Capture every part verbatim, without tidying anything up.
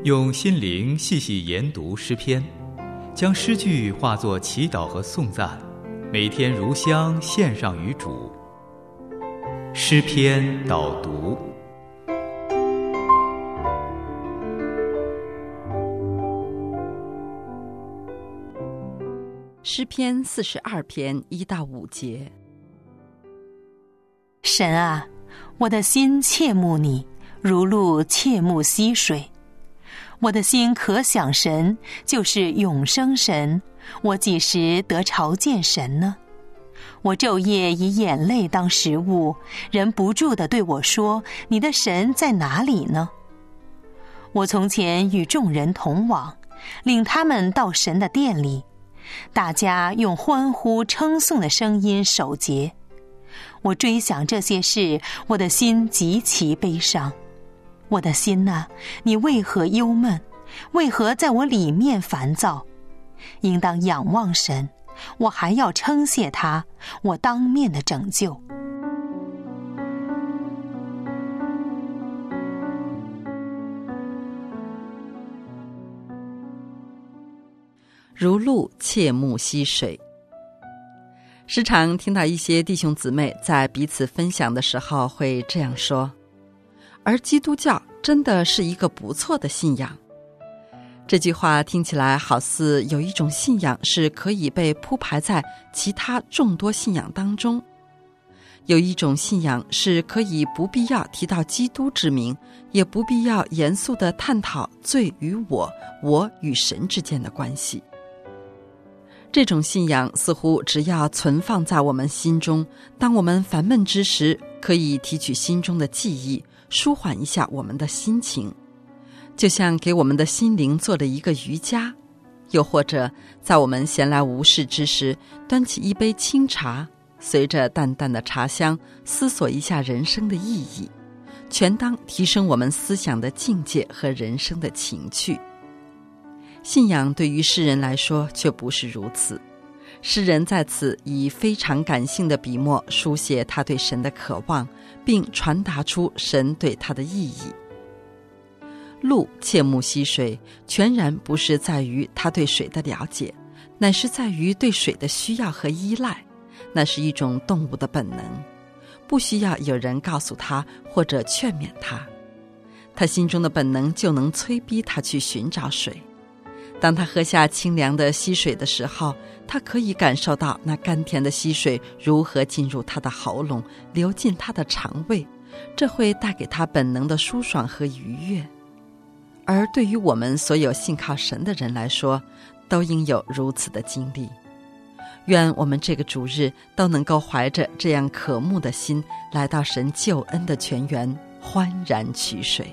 用心灵细细研读诗篇，将诗句化作祈祷和颂赞，每天如香献上于主。诗篇导读。 诗篇四十二篇一到五节。 神啊，我的心切慕你，如鹿切慕溪水。我的心可想神，就是永生神，我几时得朝见神呢？我昼夜以眼泪当食物，人不住地对我说，你的神在哪里呢？我从前与众人同往，领他们到神的殿里，大家用欢呼称颂的声音守节。我追想这些事，我的心极其悲伤。我的心啊，你为何忧闷？为何在我里面烦躁？应当仰望神，我还要称谢他，我当面的拯救。 如鹿切慕溪水。时常听到一些弟兄姊妹在彼此分享的时候会这样说，而基督教真的是一个不错的信仰。这句话听起来好似有一种信仰是可以被铺排在其他众多信仰当中，有一种信仰是可以不必要提到基督之名，也不必要严肃地探讨罪与我、我与神之间的关系。这种信仰似乎只要存放在我们心中，当我们烦闷之时，可以提取心中的记忆，舒缓一下我们的心情，就像给我们的心灵做了一个瑜伽。又或者在我们闲来无事之时，端起一杯清茶，随着淡淡的茶香，思索一下人生的意义，全当提升我们思想的境界和人生的情趣。信仰对于诗人来说却不是如此，诗人在此以非常感性的笔墨书写他对神的渴望，并传达出神对他的意义。鹿切慕溪水，全然不是在于他对水的了解，乃是在于对水的需要和依赖，那是一种动物的本能，不需要有人告诉他或者劝勉他，他心中的本能就能催逼他去寻找水。当他喝下清凉的溪水的时候，他可以感受到那甘甜的溪水如何进入他的喉咙，流进他的肠胃，这会带给他本能的舒爽和愉悦。而对于我们所有信靠神的人来说，都应有如此的经历。愿我们这个主日都能够怀着这样渴慕的心，来到神救恩的泉源，欢然取水。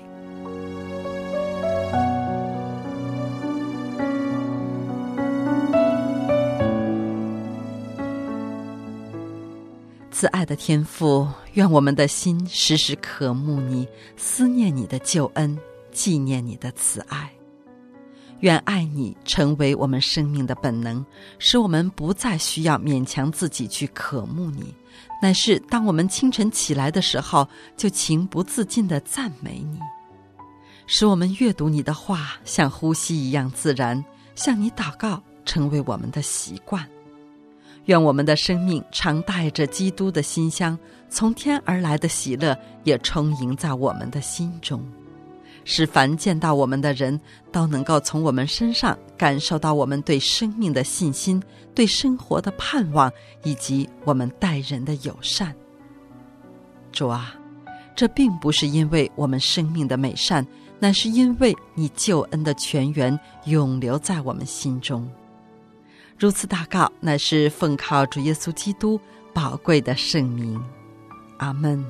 慈爱的天父，愿我们的心时时渴慕你，思念你的救恩，纪念你的慈爱。愿爱你成为我们生命的本能，使我们不再需要勉强自己去渴慕你，乃是当我们清晨起来的时候，就情不自禁地赞美你。使我们阅读你的话像呼吸一样自然，向你祷告成为我们的习惯。愿我们的生命常带着基督的馨香，从天而来的喜乐也充盈在我们的心中，使凡见到我们的人都能够从我们身上感受到我们对生命的信心，对生活的盼望，以及我们待人的友善。主啊，这并不是因为我们生命的美善，乃是因为你救恩的泉源永留在我们心中。如此祷告，乃是奉靠主耶稣基督宝贵的圣名。阿们。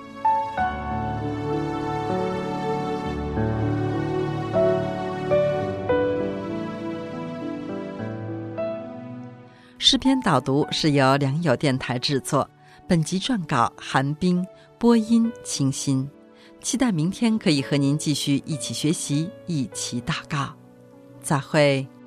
诗篇导读是由良友电台制作，本集撰稿韩冰，播音清新。期待明天可以和您继续一起学习，一起祷告。再会。